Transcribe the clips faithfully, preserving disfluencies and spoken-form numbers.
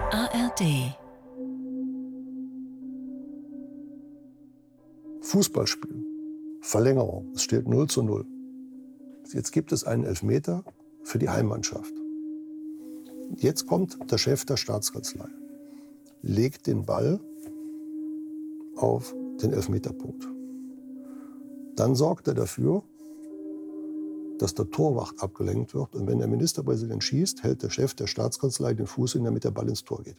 A R D. Fußballspiel. Verlängerung. Es steht null zu null. Jetzt gibt es einen Elfmeter für die Heimmannschaft. Jetzt kommt der Chef der Staatskanzlei, legt den Ball auf den Elfmeterpunkt. Dann sorgt er dafür, dass der Torwart abgelenkt wird. Und wenn der Ministerpräsident schießt, hält der Chef der Staatskanzlei den Fuß hin, damit der Ball ins Tor geht.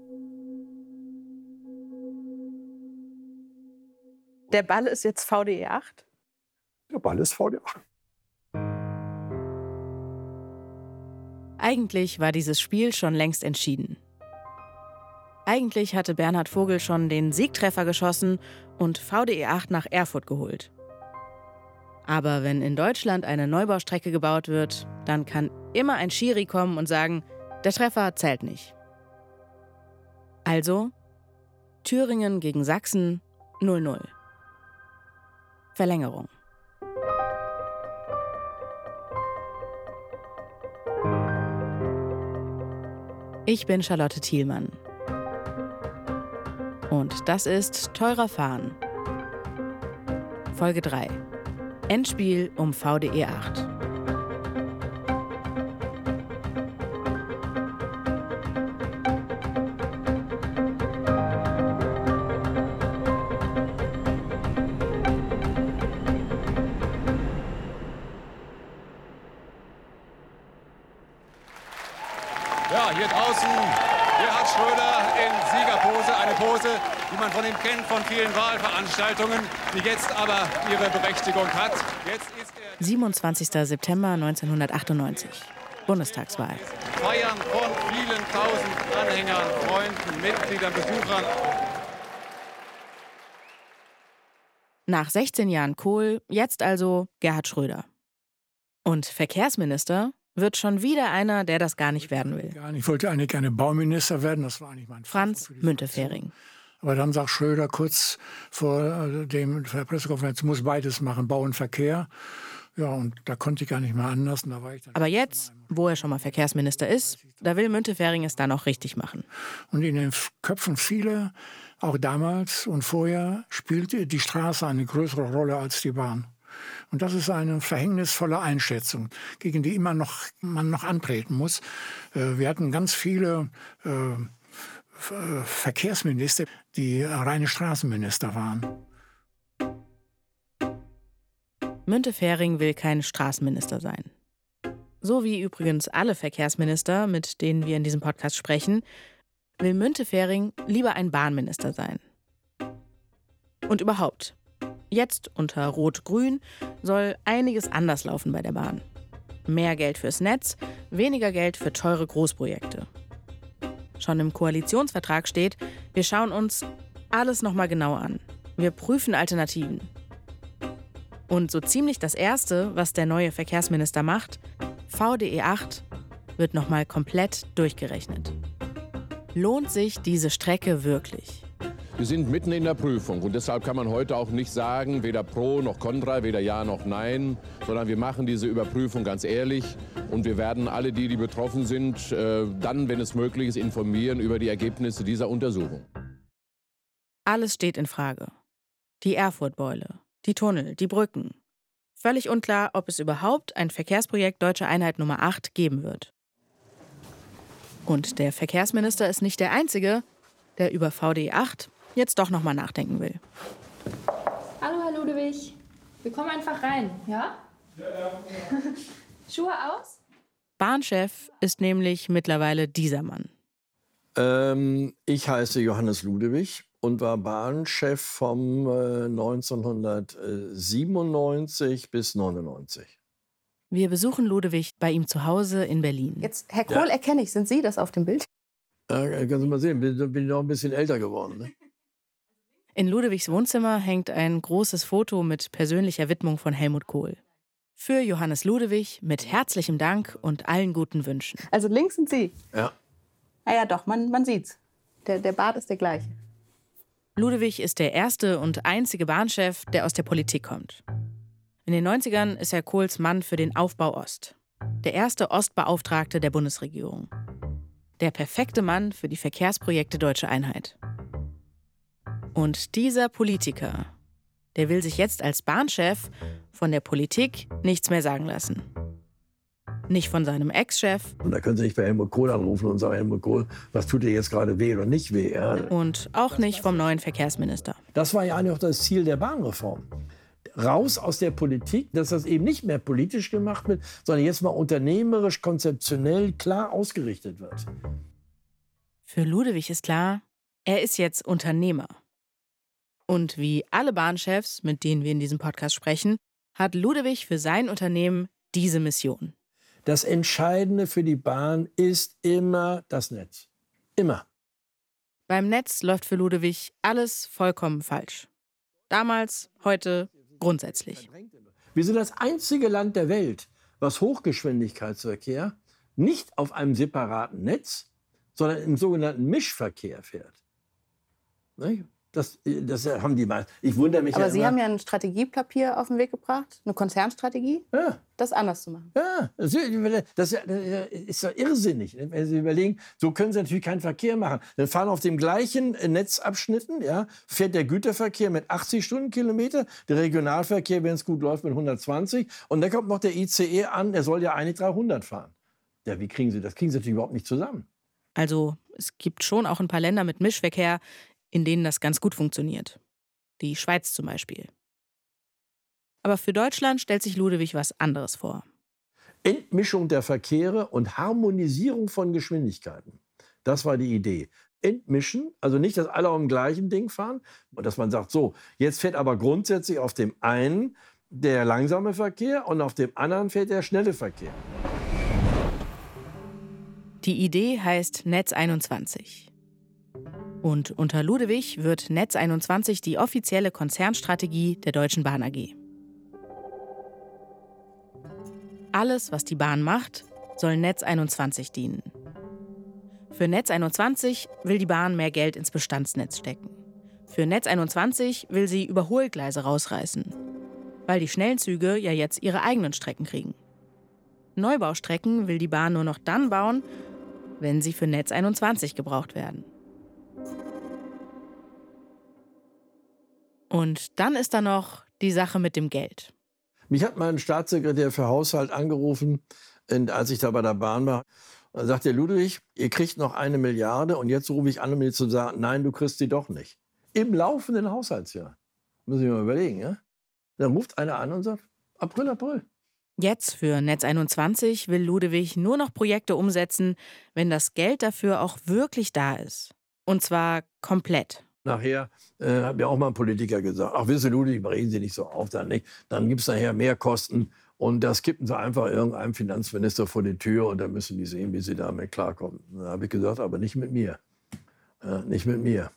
Der Ball ist jetzt V D E acht? Der Ball ist V D E acht. Eigentlich war dieses Spiel schon längst entschieden. Eigentlich hatte Bernhard Vogel schon den Siegtreffer geschossen und V D E acht nach Erfurt geholt. Aber wenn in Deutschland eine Neubaustrecke gebaut wird, dann kann immer ein Schiri kommen und sagen, der Treffer zählt nicht. Also Thüringen gegen Sachsen null null. Verlängerung. Ich bin Charlotte Thielmann. Und das ist Teurer Fahren. Folge drei. Endspiel um V D E acht. Ja, hier draußen Gerhard Schröder in Siegerpose, eine Pose, die man von ihm kennt von vielen Wahlveranstaltungen, die jetzt aber ihre Berechtigung hat. Jetzt ist er siebenundzwanzigster September neunzehnhundertachtundneunzig. Bundestagswahl. Feiern von vielen tausend Anhängern, Freunden, Mitgliedern, Besuchern. Nach sechzehn Jahren Kohl, jetzt also Gerhard Schröder. Und Verkehrsminister wird schon wieder einer, der das gar nicht werden will. Ich wollte eigentlich gerne Bauminister werden, das war eigentlich mein Franz Müntefering. Aber dann sagt Schröder kurz vor dem der Pressekonferenz, muss beides machen, Bau und Verkehr. Ja, und da konnte ich gar nicht mehr anders. Und da war ich dann Aber jetzt, wo er schon mal Verkehrsminister ist, da will Müntefering es dann auch richtig machen. Und in den Köpfen vieler, auch damals und vorher, spielte die Straße eine größere Rolle als die Bahn. Und das ist eine verhängnisvolle Einschätzung, gegen die immer noch, man noch antreten muss. Wir hatten ganz viele äh, Verkehrsminister, die reine Straßenminister waren. Müntefering will kein Straßenminister sein. So wie übrigens alle Verkehrsminister, mit denen wir in diesem Podcast sprechen, will Müntefering lieber ein Bahnminister sein. Und überhaupt, jetzt unter Rot-Grün soll einiges anders laufen bei der Bahn. Mehr Geld fürs Netz, weniger Geld für teure Großprojekte. Schon im Koalitionsvertrag steht, wir schauen uns alles nochmal genau an. Wir prüfen Alternativen. Und so ziemlich das Erste, was der neue Verkehrsminister macht, V D E acht wird nochmal komplett durchgerechnet. Lohnt sich diese Strecke wirklich? Wir sind mitten in der Prüfung und deshalb kann man heute auch nicht sagen, weder pro noch contra, weder ja noch nein, sondern wir machen diese Überprüfung ganz ehrlich und wir werden alle die, die betroffen sind, dann, wenn es möglich ist, informieren über die Ergebnisse dieser Untersuchung. Alles steht in Frage. Die Erfurtbeule, die Tunnel, die Brücken. Völlig unklar, ob es überhaupt ein Verkehrsprojekt Deutsche Einheit Nummer acht geben wird. Und der Verkehrsminister ist nicht der Einzige, der über V D E acht jetzt doch noch mal nachdenken will. Hallo, Herr Ludewig. Wir kommen einfach rein, ja? Ja, ja. Schuhe aus? Bahnchef ist nämlich mittlerweile dieser Mann. Ähm, ich heiße Johannes Ludewig und war Bahnchef vom äh, neunzehnhundertsiebenundneunzig bis neunundneunzig. Wir besuchen Ludewig bei ihm zu Hause in Berlin. Jetzt, Herr Kohl, ja. Erkenne ich. Sind Sie das auf dem Bild? Äh, kannst du mal sehen, bin, bin noch ein bisschen älter geworden. Ne? In Ludewigs Wohnzimmer hängt ein großes Foto mit persönlicher Widmung von Helmut Kohl. Für Johannes Ludewig mit herzlichem Dank und allen guten Wünschen. Also links sind Sie? Ja. Ah ja, doch, man, man sieht's. Der, der Bart ist der gleiche. Ludewig ist der erste und einzige Bahnchef, der aus der Politik kommt. In den neunzigern ist er Kohls Mann für den Aufbau Ost. Der erste Ostbeauftragte der Bundesregierung. Der perfekte Mann für die Verkehrsprojekte Deutsche Einheit. Und dieser Politiker, der will sich jetzt als Bahnchef von der Politik nichts mehr sagen lassen. Nicht von seinem Ex-Chef. Und da können Sie nicht bei Helmut Kohl anrufen und sagen, Helmut Kohl, was tut dir jetzt gerade weh oder nicht weh? Ja. Und auch nicht vom neuen Verkehrsminister. Das war ja eigentlich auch das Ziel der Bahnreform. Raus aus der Politik, dass das eben nicht mehr politisch gemacht wird, sondern jetzt mal unternehmerisch, konzeptionell klar ausgerichtet wird. Für Ludewig ist klar, er ist jetzt Unternehmer. Und wie alle Bahnchefs, mit denen wir in diesem Podcast sprechen, hat Ludewig für sein Unternehmen diese Mission. Das Entscheidende für die Bahn ist immer das Netz. Immer. Beim Netz läuft für Ludewig alles vollkommen falsch. Damals, heute, grundsätzlich. Wir sind das einzige Land der Welt, was Hochgeschwindigkeitsverkehr nicht auf einem separaten Netz, sondern im sogenannten Mischverkehr fährt. Nicht? Das, das haben die meisten. Ich wundere mich Aber ja Sie immer. haben ja ein Strategiepapier auf den Weg gebracht, eine Konzernstrategie, Ja. das anders zu machen. Ja, das ist, ja, das ist ja irrsinnig. Wenn Sie überlegen, so können Sie natürlich keinen Verkehr machen. Dann fahren auf dem gleichen Netzabschnitten, ja, fährt der Güterverkehr mit achtzig Stundenkilometer, der Regionalverkehr, wenn es gut läuft, mit hundertzwanzig. Und dann kommt noch der I C E an, der soll ja eigentlich dreihundert fahren. Ja, wie kriegen Sie das? Kriegen Sie natürlich überhaupt nicht zusammen. Also es gibt schon auch ein paar Länder mit Mischverkehr, in denen das ganz gut funktioniert. Die Schweiz zum Beispiel. Aber für Deutschland stellt sich Ludewig was anderes vor. Entmischung der Verkehre und Harmonisierung von Geschwindigkeiten. Das war die Idee. Entmischen, also nicht, dass alle auf dem gleichen Ding fahren, und dass man sagt, so, jetzt fährt aber grundsätzlich auf dem einen der langsame Verkehr und auf dem anderen fährt der schnelle Verkehr. Die Idee heißt Netz einundzwanzig. Und unter Ludewig wird Netz einundzwanzig die offizielle Konzernstrategie der Deutschen Bahn A G. Alles, was die Bahn macht, soll Netz einundzwanzig dienen. Für Netz einundzwanzig will die Bahn mehr Geld ins Bestandsnetz stecken. Für Netz einundzwanzig will sie Überholgleise rausreißen, weil die schnellen Züge ja jetzt ihre eigenen Strecken kriegen. Neubaustrecken will die Bahn nur noch dann bauen, wenn sie für Netz einundzwanzig gebraucht werden. Und dann ist da noch die Sache mit dem Geld. Mich hat mein Staatssekretär für Haushalt angerufen, als ich da bei der Bahn war. Da sagt der Ludwig, ihr kriegt noch eine Milliarde und jetzt rufe ich an, um mir zu sagen, nein, du kriegst sie doch nicht. Im laufenden Haushaltsjahr. Muss ich mal überlegen, ja? Dann ruft einer an und sagt, April, April. Jetzt für Netz einundzwanzig will Ludewig nur noch Projekte umsetzen, wenn das Geld dafür auch wirklich da ist. Und zwar komplett. Nachher äh, hat mir auch mal ein Politiker gesagt, ach, wissen Sie, Ludwig, reden Sie nicht so auf, dann nicht. Dann gibt es nachher mehr Kosten und das kippen Sie einfach irgendeinem Finanzminister vor die Tür und dann müssen die sehen, wie sie damit klarkommen. Da habe ich gesagt, aber nicht mit mir. Äh, nicht mit mir.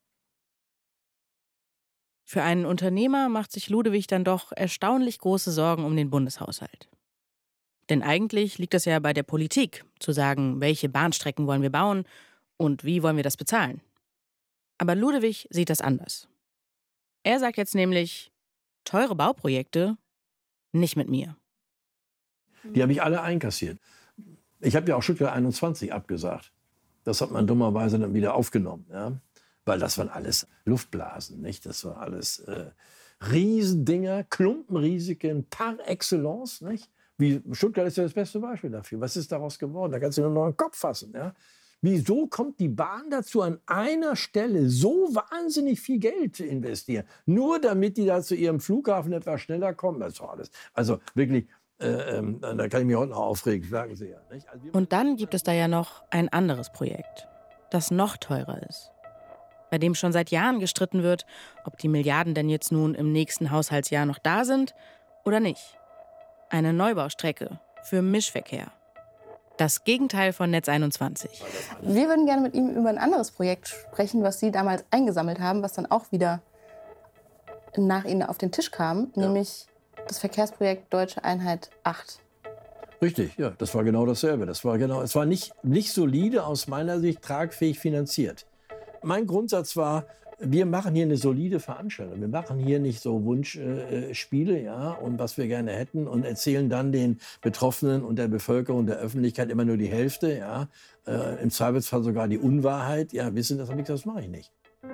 Für einen Unternehmer macht sich Ludewig dann doch erstaunlich große Sorgen um den Bundeshaushalt. Denn eigentlich liegt es ja bei der Politik, zu sagen, welche Bahnstrecken wollen wir bauen und wie wollen wir das bezahlen. Aber Ludewig sieht das anders. Er sagt jetzt nämlich, teure Bauprojekte, nicht mit mir. Die habe ich alle einkassiert. Ich habe ja auch Stuttgart einundzwanzig abgesagt. Das hat man dummerweise dann wieder aufgenommen. Ja? Weil das waren alles Luftblasen, nicht? Das war alles äh, Riesendinger, Klumpenrisiken par excellence. Nicht? Wie, Stuttgart ist ja das beste Beispiel dafür. Was ist daraus geworden? Da kannst du nur noch einen Kopf fassen. Ja? Wieso kommt die Bahn dazu, an einer Stelle so wahnsinnig viel Geld zu investieren? Nur damit die da zu ihrem Flughafen etwas schneller kommen? Das ist doch alles. Also wirklich, äh, äh, da kann ich mich heute noch aufregen, sagen Sie ja. Nicht? Also Und dann gibt es da ja noch ein anderes Projekt, das noch teurer ist. Bei dem schon seit Jahren gestritten wird, ob die Milliarden denn jetzt nun im nächsten Haushaltsjahr noch da sind oder nicht. Eine Neubaustrecke für Mischverkehr. Das Gegenteil von Netz einundzwanzig. Wir würden gerne mit ihm über ein anderes Projekt sprechen, was Sie damals eingesammelt haben, was dann auch wieder nach Ihnen auf den Tisch kam, ja. Nämlich das Verkehrsprojekt Deutsche Einheit acht. Richtig, ja, das war genau dasselbe. Das war genau, es war nicht, nicht solide, aus meiner Sicht tragfähig finanziert. Mein Grundsatz war, Wir machen hier eine solide Veranstaltung. Wir machen hier nicht so Wunschspiele, äh, ja, und was wir gerne hätten und erzählen dann den Betroffenen und der Bevölkerung, der Öffentlichkeit immer nur die Hälfte, ja, äh, im Zweifelsfall sogar die Unwahrheit. Ja, wissen das, das mache ich nicht.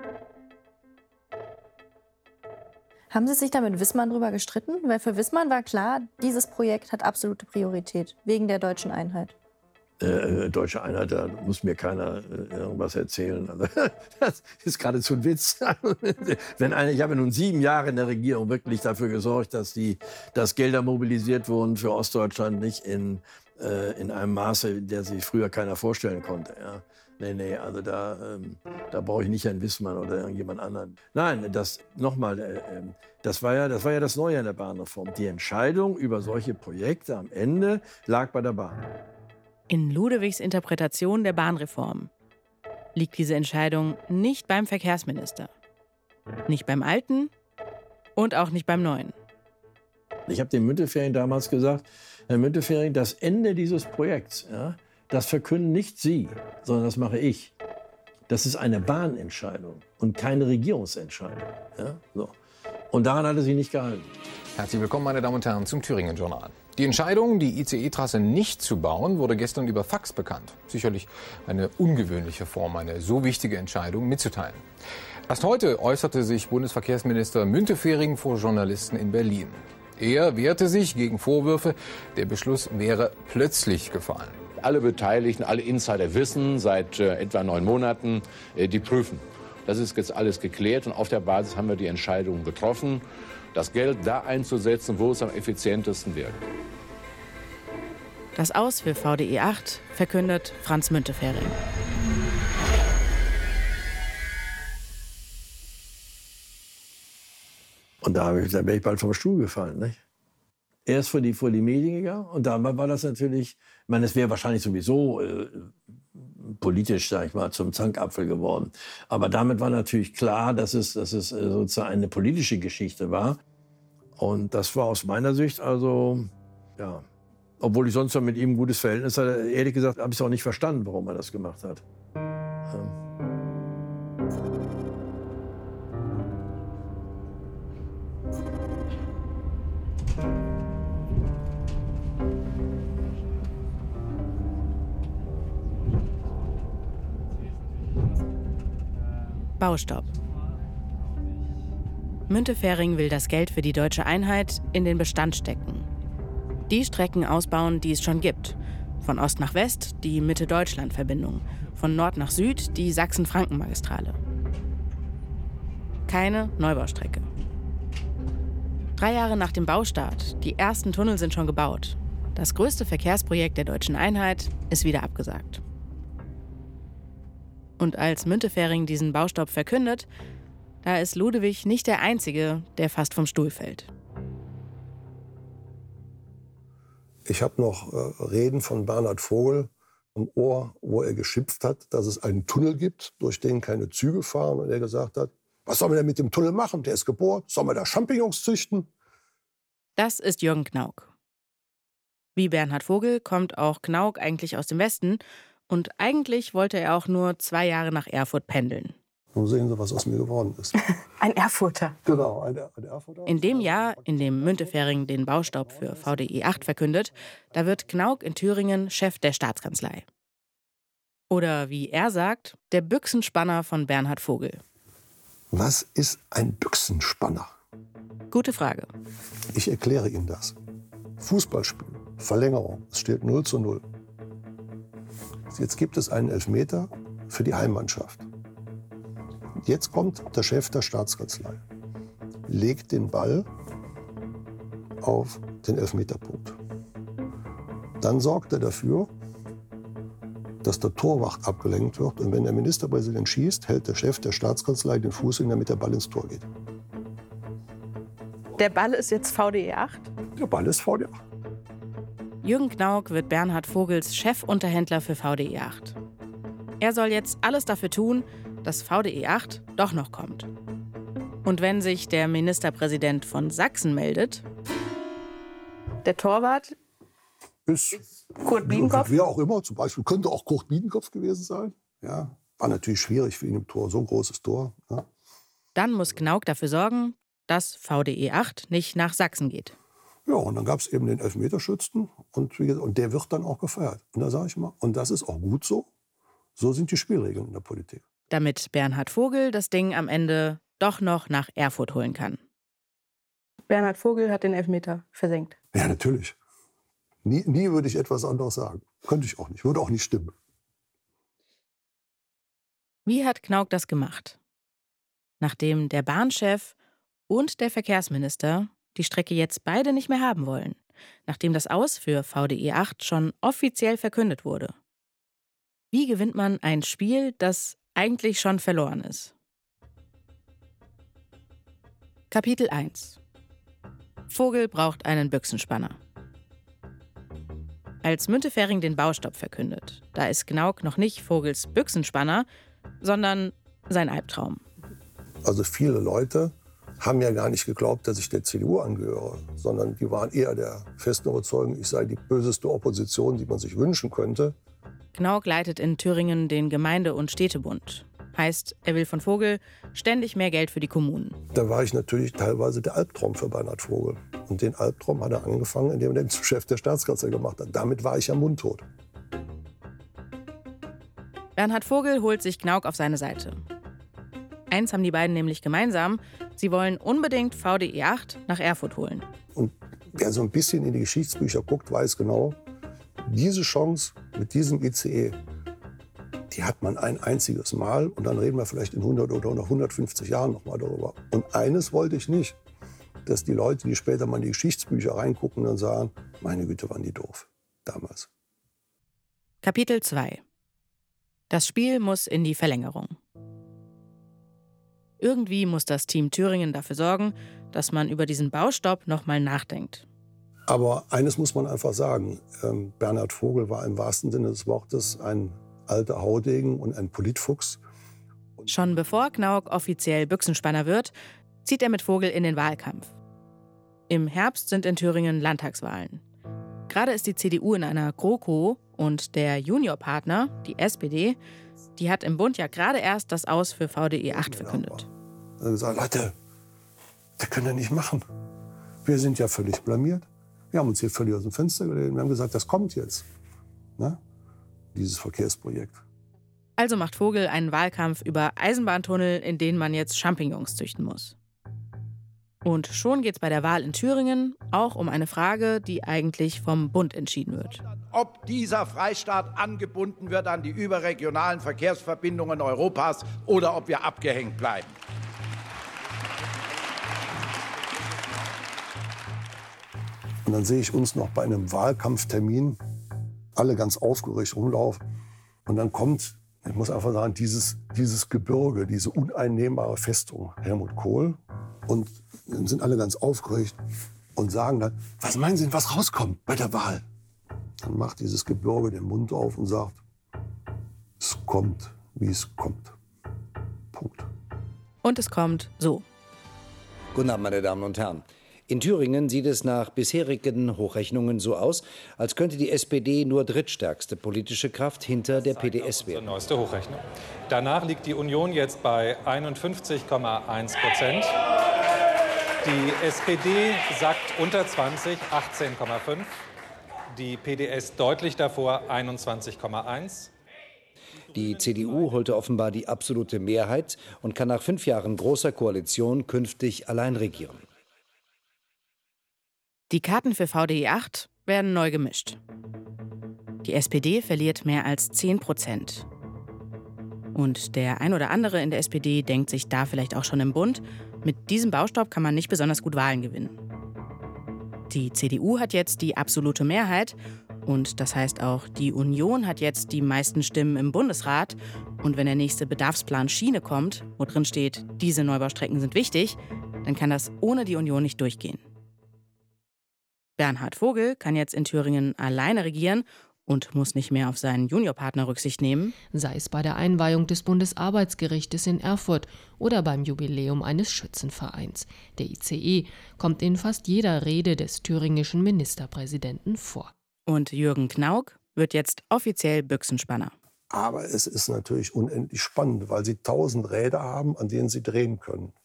Haben Sie sich da mit Wissmann drüber gestritten? Weil für Wissmann war klar, dieses Projekt hat absolute Priorität wegen der deutschen Einheit. Äh, deutsche Einheit, da muss mir keiner äh, irgendwas erzählen. Also, das ist geradezu ein Witz. Wenn eine, ich habe nun sieben Jahre in der Regierung wirklich dafür gesorgt, dass, die, dass Gelder mobilisiert wurden für Ostdeutschland, nicht in, äh, in einem Maße, der sich früher keiner vorstellen konnte. Ja. Nee, nee, also da, ähm, da brauche ich nicht Herrn Wissmann oder irgendjemand anderen. Nein, das nochmal, äh, das, war ja, das war ja das Neue an der Bahnreform. Die Entscheidung über solche Projekte am Ende lag bei der Bahn. In Ludewigs Interpretation der Bahnreform liegt diese Entscheidung nicht beim Verkehrsminister, nicht beim Alten und auch nicht beim Neuen. Ich habe dem Müntefering damals gesagt, Herr Müntefering, das Ende dieses Projekts, ja, das verkünden nicht Sie, sondern das mache ich. Das ist eine Bahnentscheidung und keine Regierungsentscheidung. Ja, so. Und daran hat er sich nicht gehalten. Herzlich willkommen, meine Damen und Herren, zum Thüringen-Journal. Die Entscheidung, die I C E-Trasse nicht zu bauen, wurde gestern über Fax bekannt. Sicherlich eine ungewöhnliche Form, eine so wichtige Entscheidung mitzuteilen. Erst heute äußerte sich Bundesverkehrsminister Müntefering vor Journalisten in Berlin. Er wehrte sich gegen Vorwürfe, der Beschluss wäre plötzlich gefallen. Alle Beteiligten, alle Insider wissen seit äh, etwa neun Monaten, äh, die prüfen. Das ist jetzt alles geklärt und auf der Basis haben wir die Entscheidung getroffen, das Geld da einzusetzen, wo es am effizientesten wirkt. Das Aus für V D E acht verkündet Franz Müntefering. Und da, ich, da wäre ich bald vom Stuhl gefallen. Nicht? Erst vor die, vor die Medien gegangen und dann war das natürlich, ich meine, es wäre wahrscheinlich sowieso äh, politisch, sag ich mal, zum Zankapfel geworden. Aber damit war natürlich klar, dass es, dass es äh, sozusagen eine politische Geschichte war. Und das war aus meiner Sicht also, ja, obwohl ich sonst noch mit ihm ein gutes Verhältnis hatte, ehrlich gesagt, habe ich es auch nicht verstanden, warum er das gemacht hat. Ja. Baustopp. Müntefering will das Geld für die deutsche Einheit in den Bestand stecken. Die Strecken ausbauen, die es schon gibt. Von Ost nach West die Mitte-Deutschland-Verbindung. Von Nord nach Süd die Sachsen-Franken-Magistrale. Keine Neubaustrecke. Drei Jahre nach dem Baustart, die ersten Tunnel sind schon gebaut. Das größte Verkehrsprojekt der deutschen Einheit ist wieder abgesagt. Und als Müntefering diesen Baustopp verkündet, da ist Ludewig nicht der Einzige, der fast vom Stuhl fällt. Ich habe noch äh, Reden von Bernhard Vogel am Ohr, wo er geschimpft hat, dass es einen Tunnel gibt, durch den keine Züge fahren. Und er gesagt hat, was soll man denn mit dem Tunnel machen? Der ist gebohrt. Soll man da Champignons züchten? Das ist Jürgen Knauk. Wie Bernhard Vogel kommt auch Knauk eigentlich aus dem Westen. Und eigentlich wollte er auch nur zwei Jahre nach Erfurt pendeln. Nun sehen Sie, was aus mir geworden ist. Ein Erfurter. Genau, ein, ein Erfurter. In dem Jahr, in dem Müntefering den Baustopp für V D E acht verkündet, da wird Knauk in Thüringen Chef der Staatskanzlei. Oder wie er sagt, der Büchsenspanner von Bernhard Vogel. Was ist ein Büchsenspanner? Gute Frage. Ich erkläre Ihnen das. Fußballspiel, Verlängerung, es steht null zu null. Jetzt gibt es einen Elfmeter für die Heimmannschaft. Jetzt kommt der Chef der Staatskanzlei, legt den Ball auf den Elfmeterpunkt. Dann sorgt er dafür, dass der Torwart abgelenkt wird. Und wenn der Ministerpräsident schießt, hält der Chef der Staatskanzlei den Fuß hin, damit der Ball ins Tor geht. Der Ball ist jetzt V D E acht? Der Ball ist V D E acht. Jürgen Knauk wird Bernhard Vogels Chefunterhändler für V D E acht. Er soll jetzt alles dafür tun, dass V D E acht doch noch kommt. Und wenn sich der Ministerpräsident von Sachsen meldet... Der Torwart ist Kurt Biedenkopf? Wer auch immer, zum Beispiel könnte auch Kurt Biedenkopf gewesen sein. Ja, war natürlich schwierig für ihn im Tor, so ein großes Tor. Ja. Dann muss Knauk dafür sorgen, dass V D E acht nicht nach Sachsen geht. Ja, und dann gab es eben den Elfmeterschützen und, und der wird dann auch gefeiert. Und da sage ich mal, und das ist auch gut so. So sind die Spielregeln in der Politik. Damit Bernhard Vogel das Ding am Ende doch noch nach Erfurt holen kann. Bernhard Vogel hat den Elfmeter versenkt. Ja, natürlich. Nie, nie würde ich etwas anderes sagen. Könnte ich auch nicht, würde auch nicht stimmen. Wie hat Knauk das gemacht? Nachdem der Bahnchef und der Verkehrsminister die Strecke jetzt beide nicht mehr haben wollen, nachdem das Aus für V D E acht schon offiziell verkündet wurde. Wie gewinnt man ein Spiel, das eigentlich schon verloren ist? Kapitel eins. Vogel braucht einen Büchsenspanner. Als Müntefering den Baustopp verkündet, da ist Knauk noch nicht Vogels Büchsenspanner, sondern sein Albtraum. Also viele Leute haben ja gar nicht geglaubt, dass ich der C D U angehöre, sondern die waren eher der festen Überzeugung, ich sei die böseste Opposition, die man sich wünschen könnte. Knauk leitet in Thüringen den Gemeinde- und Städtebund. Heißt, er will von Vogel ständig mehr Geld für die Kommunen. Da war ich natürlich teilweise der Albtraum für Bernhard Vogel. Und den Albtraum hat er angefangen, indem er den zum Chef der Staatskasse gemacht hat. Damit war ich ja mundtot. Bernhard Vogel holt sich Knauk auf seine Seite. Eins haben die beiden nämlich gemeinsam: Sie wollen unbedingt V D E acht nach Erfurt holen. Und wer so ein bisschen in die Geschichtsbücher guckt, weiß genau, diese Chance mit diesem I C E, die hat man ein einziges Mal. Und dann reden wir vielleicht in hundert oder noch hundertfünfzig Jahren noch mal darüber. Und eines wollte ich nicht, dass die Leute, die später mal in die Geschichtsbücher reingucken und sagen, meine Güte, waren die doof damals. Kapitel zwei. Das Spiel muss in die Verlängerung. Irgendwie muss das Team Thüringen dafür sorgen, dass man über diesen Baustopp noch mal nachdenkt. Aber eines muss man einfach sagen, ähm, Bernhard Vogel war im wahrsten Sinne des Wortes ein alter Haudegen und ein Politfuchs. Schon bevor Knauk offiziell Büchsenspanner wird, zieht er mit Vogel in den Wahlkampf. Im Herbst sind in Thüringen Landtagswahlen. Gerade ist die C D U in einer GroKo und der Juniorpartner, die S P D, die hat im Bund ja gerade erst das Aus für V D E acht verkündet. Er hat gesagt, Leute, das können wir nicht machen. Wir sind ja völlig blamiert. Wir haben uns hier völlig aus dem Fenster gelehnt. Wir haben gesagt, das kommt jetzt, ne? Dieses Verkehrsprojekt. Also macht Vogel einen Wahlkampf über Eisenbahntunnel, in denen man jetzt Champignons züchten muss. Und schon geht es bei der Wahl in Thüringen auch um eine Frage, die eigentlich vom Bund entschieden wird. Ob dieser Freistaat angebunden wird an die überregionalen Verkehrsverbindungen Europas oder ob wir abgehängt bleiben. Und dann sehe ich uns noch bei einem Wahlkampftermin alle ganz aufgeregt rumlaufen. Und dann kommt, ich muss einfach sagen, dieses, dieses Gebirge, diese uneinnehmbare Festung, Helmut Kohl. Und dann sind alle ganz aufgeregt und sagen dann, was meinen Sie denn, was rauskommt bei der Wahl? Dann macht dieses Gebirge den Mund auf und sagt, es kommt, wie es kommt. Punkt. Und es kommt so. Guten Abend, meine Damen und Herren. In Thüringen sieht es nach bisherigen Hochrechnungen so aus, als könnte die S P D nur drittstärkste politische Kraft hinter der P D S werden. Neueste Hochrechnung. Danach liegt die Union jetzt bei einundfünfzig Komma eins Prozent. Die S P D sackt unter zwanzig, achtzehn Komma fünf. Die P D S deutlich davor, einundzwanzig Komma eins. Die C D U holte offenbar die absolute Mehrheit und kann nach fünf Jahren großer Koalition künftig allein regieren. Die Karten für V D E acht werden neu gemischt. Die S P D verliert mehr als zehn Prozent. Und der ein oder andere in der S P D denkt sich da vielleicht auch schon im Bund, mit diesem Baustopp kann man nicht besonders gut Wahlen gewinnen. Die C D U hat jetzt die absolute Mehrheit und das heißt auch, die Union hat jetzt die meisten Stimmen im Bundesrat. Und wenn der nächste Bedarfsplan Schiene kommt, wo drin steht, diese Neubaustrecken sind wichtig, dann kann das ohne die Union nicht durchgehen. Bernhard Vogel kann jetzt in Thüringen alleine regieren und muss nicht mehr auf seinen Juniorpartner Rücksicht nehmen. Sei es bei der Einweihung des Bundesarbeitsgerichtes in Erfurt oder beim Jubiläum eines Schützenvereins. Der I C E kommt in fast jeder Rede des thüringischen Ministerpräsidenten vor. Und Jürgen Knauk wird jetzt offiziell Büchsenspanner. Aber es ist natürlich unendlich spannend, weil sie tausend Räder haben, an denen sie drehen können.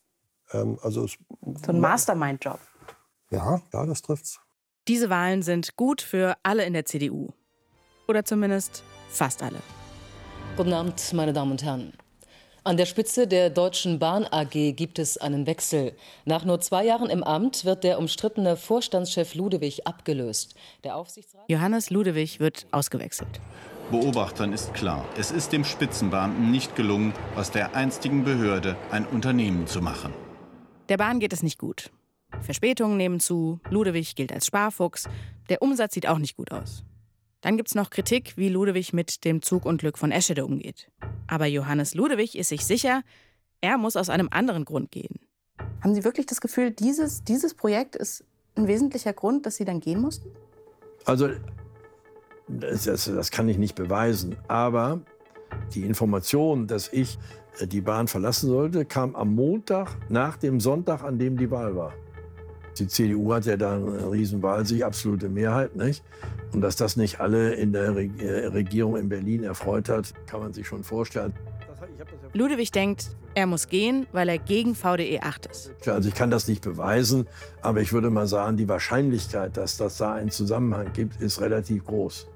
Ähm, also es, so ein Mastermind-Job. Ja, ja, das trifft's. Diese Wahlen sind gut für alle in der C D U. Oder zumindest fast alle. Guten Abend, meine Damen und Herren. An der Spitze der Deutschen Bahn A G gibt es einen Wechsel. Nach nur zwei Jahren im Amt wird der umstrittene Vorstandschef Ludewig abgelöst. Der Aufsichtsrat Johannes Ludewig wird ausgewechselt. Beobachtern ist klar, es ist dem Spitzenbeamten nicht gelungen, aus der einstigen Behörde ein Unternehmen zu machen. Der Bahn geht es nicht gut. Verspätungen nehmen zu, Ludewig gilt als Sparfuchs, der Umsatz sieht auch nicht gut aus. Dann gibt's noch Kritik, wie Ludewig mit dem Zugunglück von Eschede umgeht. Aber Johannes Ludewig ist sich sicher, er muss aus einem anderen Grund gehen. Haben Sie wirklich das Gefühl, dieses, dieses Projekt ist ein wesentlicher Grund, dass Sie dann gehen mussten? Also, das, das, das kann ich nicht beweisen. Aber die Information, dass ich die Bahn verlassen sollte, kam am Montag nach dem Sonntag, an dem die Wahl war. Die C D U hat ja da eine Riesenwahl, sich absolute Mehrheit, nicht? Und dass das nicht alle in der Regierung in Berlin erfreut hat, kann man sich schon vorstellen. Ludewig denkt, er muss gehen, weil er gegen V D E acht ist. Also ich kann das nicht beweisen, aber ich würde mal sagen, die Wahrscheinlichkeit, dass das da einen Zusammenhang gibt, ist relativ groß.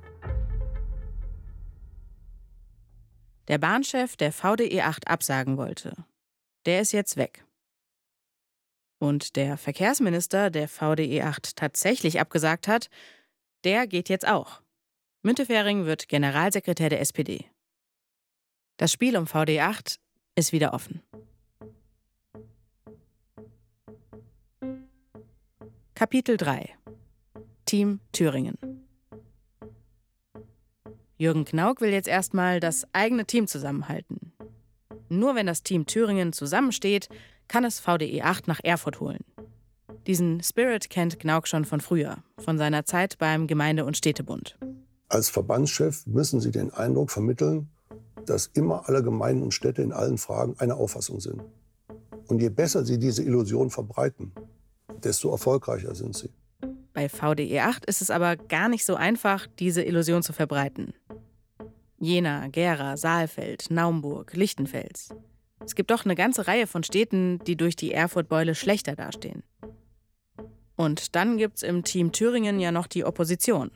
Der Bahnchef, der V D E acht absagen wollte, der ist jetzt weg. Und der Verkehrsminister, der V D E acht tatsächlich abgesagt hat, der geht jetzt auch. Müntefering wird Generalsekretär der S P D. Das Spiel um V D E acht ist wieder offen. Kapitel drei. Team Thüringen. Jürgen Knauk will jetzt erstmal das eigene Team zusammenhalten. Nur wenn das Team Thüringen zusammensteht, kann es V D E acht nach Erfurt holen. Diesen Spirit kennt Knauk schon von früher, von seiner Zeit beim Gemeinde- und Städtebund. Als Verbandschef müssen Sie den Eindruck vermitteln, dass immer alle Gemeinden und Städte in allen Fragen einer Auffassung sind. Und je besser Sie diese Illusion verbreiten, desto erfolgreicher sind Sie. Bei V D E acht ist es aber gar nicht so einfach, diese Illusion zu verbreiten. Jena, Gera, Saalfeld, Naumburg, Lichtenfels. Es gibt doch eine ganze Reihe von Städten, die durch die Erfurt-Beule schlechter dastehen. Und dann gibt's im Team Thüringen ja noch die Opposition.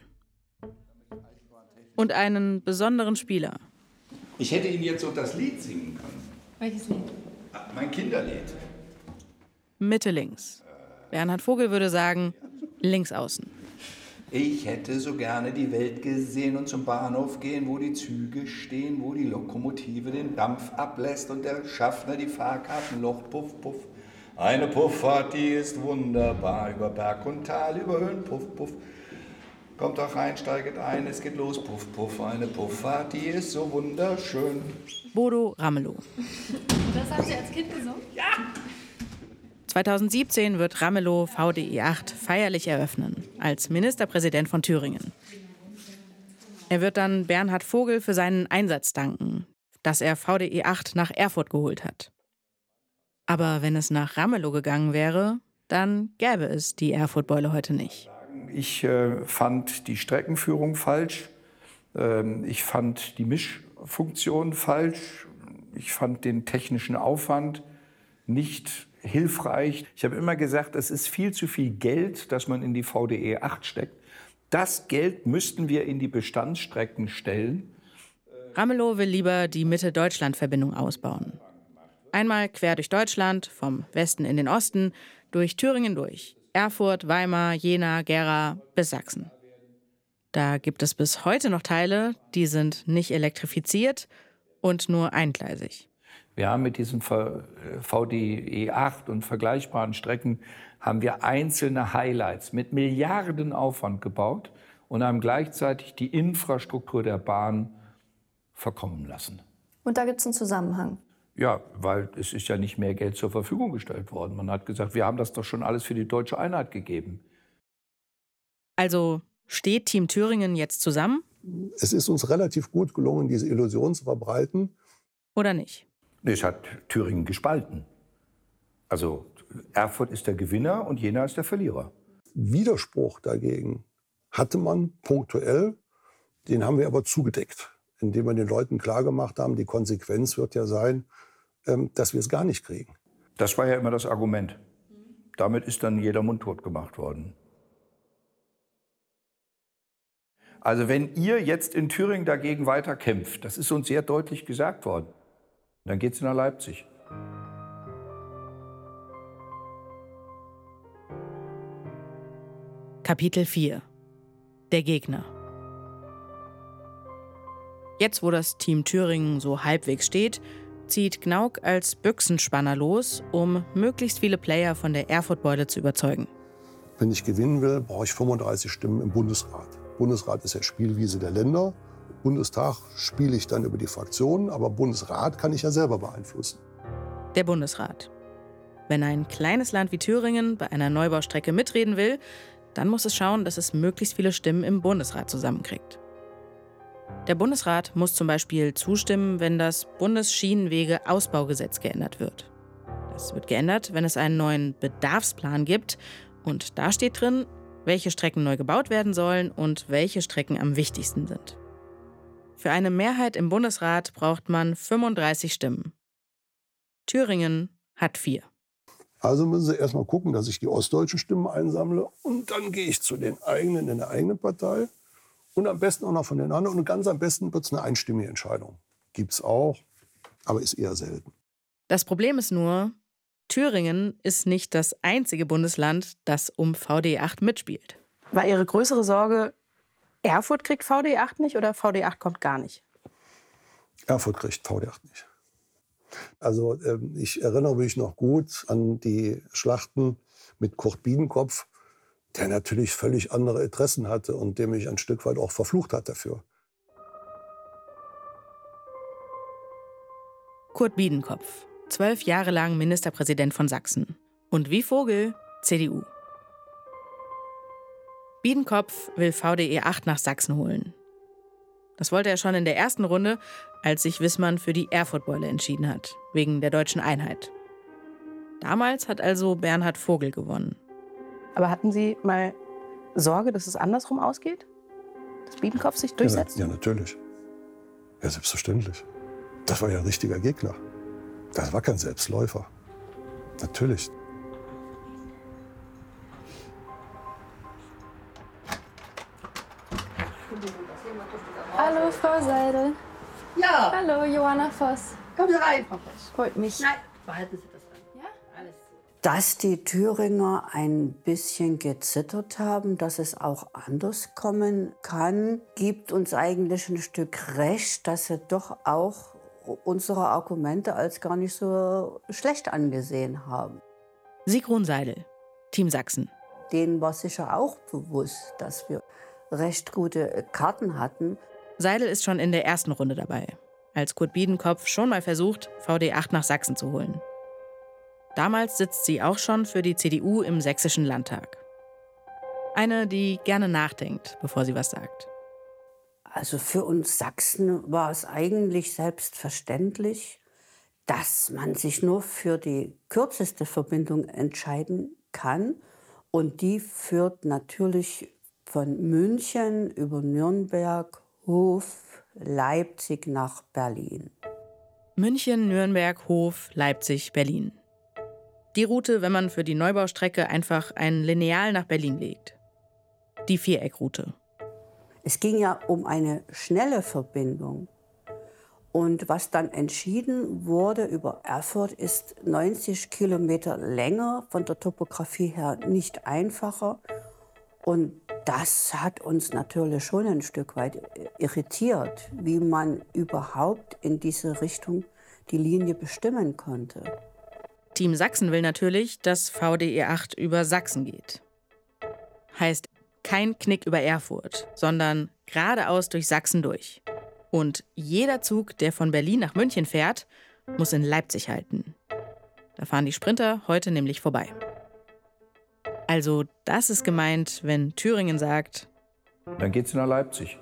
Und einen besonderen Spieler. Ich hätte Ihnen jetzt so das Lied singen können. Welches Lied? Mein Kinderlied. Mitte links. Bernhard Vogel würde sagen, links außen. Ich hätte so gerne die Welt gesehen und zum Bahnhof gehen, wo die Züge stehen, wo die Lokomotive den Dampf ablässt und der Schaffner die Fahrkartenloch puff, puff. Eine Pufffahrt, die ist wunderbar, über Berg und Tal, über Höhen, puff, puff. Kommt doch rein, steiget ein, es geht los, puff, puff. Eine Pufffahrt, die ist so wunderschön. Bodo Ramelow. Das haben Sie als Kind gesungen? Ja! zweitausendsiebzehn wird Ramelow V D E acht feierlich eröffnen, als Ministerpräsident von Thüringen. Er wird dann Bernhard Vogel für seinen Einsatz danken, dass er V D E acht nach Erfurt geholt hat. Aber wenn es nach Ramelow gegangen wäre, dann gäbe es die Erfurt-Beule heute nicht. Ich äh, fand die Streckenführung falsch. Ähm, ich fand die Mischfunktion falsch. Ich fand den technischen Aufwand nicht hilfreich. Ich habe immer gesagt, es ist viel zu viel Geld, das man in die V D E acht steckt. Das Geld müssten wir in die Bestandsstrecken stellen. Ramelow will lieber die Mitte-Deutschland-Verbindung ausbauen. Einmal quer durch Deutschland, vom Westen in den Osten, durch Thüringen durch. Erfurt, Weimar, Jena, Gera bis Sachsen. Da gibt es bis heute noch Teile, die sind nicht elektrifiziert und nur eingleisig. Wir haben mit diesen V D E acht und vergleichbaren Strecken haben wir einzelne Highlights mit Milliardenaufwand gebaut und haben gleichzeitig die Infrastruktur der Bahn verkommen lassen. Und da gibt es einen Zusammenhang. Ja, weil es ist ja nicht mehr Geld zur Verfügung gestellt worden. Man hat gesagt, wir haben das doch schon alles für die deutsche Einheit gegeben. Also steht Team Thüringen jetzt zusammen? Es ist uns relativ gut gelungen, diese Illusion zu verbreiten. Oder nicht? Es hat Thüringen gespalten. Also Erfurt ist der Gewinner und Jena ist der Verlierer. Widerspruch dagegen hatte man punktuell, den haben wir aber zugedeckt, indem wir den Leuten klargemacht haben, die Konsequenz wird ja sein, dass wir es gar nicht kriegen. Das war ja immer das Argument. Damit ist dann jeder mundtot gemacht worden. Also wenn ihr jetzt in Thüringen dagegen weiter kämpft, das ist uns sehr deutlich gesagt worden, dann geht es nach Leipzig. Kapitel vier. Der Gegner. Jetzt, wo das Team Thüringen so halbwegs steht, zieht Gnauk als Büchsenspanner los, um möglichst viele Player von der Erfurt-Beule zu überzeugen. Wenn ich gewinnen will, brauche ich fünfunddreißig Stimmen im Bundesrat. Bundesrat ist ja Spielwiese der Länder. Bundestag spiele ich dann über die Fraktionen, aber Bundesrat kann ich ja selber beeinflussen. Der Bundesrat. Wenn ein kleines Land wie Thüringen bei einer Neubaustrecke mitreden will, dann muss es schauen, dass es möglichst viele Stimmen im Bundesrat zusammenkriegt. Der Bundesrat muss zum Beispiel zustimmen, wenn das Bundesschienenwege-Ausbaugesetz geändert wird. Das wird geändert, wenn es einen neuen Bedarfsplan gibt. Und da steht drin, welche Strecken neu gebaut werden sollen und welche Strecken am wichtigsten sind. Für eine Mehrheit im Bundesrat braucht man fünfunddreißig Stimmen. Thüringen hat vier. Also müssen Sie erst mal gucken, dass ich die ostdeutschen Stimmen einsammle. Und dann gehe ich zu den eigenen in der eigenen Partei. Und am besten auch noch von den anderen. Und ganz am besten wird es eine einstimmige Entscheidung. Gibt's auch, aber ist eher selten. Das Problem ist nur, Thüringen ist nicht das einzige Bundesland, das um V D acht mitspielt. War Ihre größere Sorge, Erfurt kriegt V D acht nicht oder V D acht kommt gar nicht? Erfurt kriegt V D acht nicht. Also ich erinnere mich noch gut an die Schlachten mit Kurt Biedenkopf, der natürlich völlig andere Interessen hatte und der mich ein Stück weit auch verflucht hat dafür. Kurt Biedenkopf, zwölf Jahre lang Ministerpräsident von Sachsen. Und wie Vogel, C D U. Biedenkopf will V D E acht nach Sachsen holen. Das wollte er schon in der ersten Runde, als sich Wissmann für die Erfurt-Beule entschieden hat, wegen der deutschen Einheit. Damals hat also Bernhard Vogel gewonnen. Aber hatten Sie mal Sorge, dass es andersrum ausgeht? Dass Biedenkopf sich durchsetzt? Ja, ja, natürlich. Ja, selbstverständlich. Das war ja ein richtiger Gegner. Das war kein Selbstläufer. Natürlich. Hallo, Frau Seidel. Ja. Hallo, Johanna Voss. Kommen Sie rein, Frau Voss. Freut mich. Nein, behalten Sie das an. Ja? Alles gut. Dass die Thüringer ein bisschen gezittert haben, dass es auch anders kommen kann, gibt uns eigentlich ein Stück recht, dass sie doch auch unsere Argumente als gar nicht so schlecht angesehen haben. Sigrun Seidel, Team Sachsen. Denen war sicher auch bewusst, dass wir recht gute Karten hatten. Seidel ist schon in der ersten Runde dabei, als Kurt Biedenkopf schon mal versucht, V D acht nach Sachsen zu holen. Damals sitzt sie auch schon für die C D U im Sächsischen Landtag. Eine, die gerne nachdenkt, bevor sie was sagt. Also für uns Sachsen war es eigentlich selbstverständlich, dass man sich nur für die kürzeste Verbindung entscheiden kann. Und die führt natürlich von München über Nürnberg, Hof, Leipzig nach Berlin. München, Nürnberg, Hof, Leipzig, Berlin. Die Route, wenn man für die Neubaustrecke einfach ein Lineal nach Berlin legt. Die Viereckroute. Es ging ja um eine schnelle Verbindung. Und was dann entschieden wurde über Erfurt, ist neunzig Kilometer länger, von der Topografie her nicht einfacher. Und das hat uns natürlich schon ein Stück weit irritiert, wie man überhaupt in diese Richtung die Linie bestimmen konnte. Team Sachsen will natürlich, dass V D E acht über Sachsen geht. Heißt, kein Knick über Erfurt, sondern geradeaus durch Sachsen durch. Und jeder Zug, der von Berlin nach München fährt, muss in Leipzig halten. Da fahren die Sprinter heute nämlich vorbei. Also das ist gemeint, wenn Thüringen sagt, dann geht's nach Leipzig.